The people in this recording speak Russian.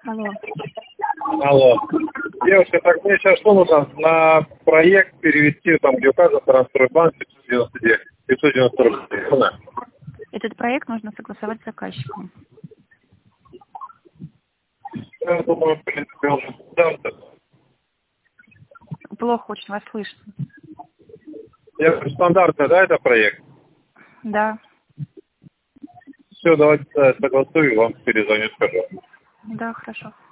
Алло. Алло. Девушка, так мне сейчас что нужно? На проект перевести, там, где указан Транстройбанк 590 рублей. Этот проект нужно согласовать с заказчиком. Я думаю, в принципе, он станция. Плохо очень вас слышно. Я говорю, стандартный, да, это проект? Да. Все, давайте согласую, вам перезвоню, скажу. Да, хорошо.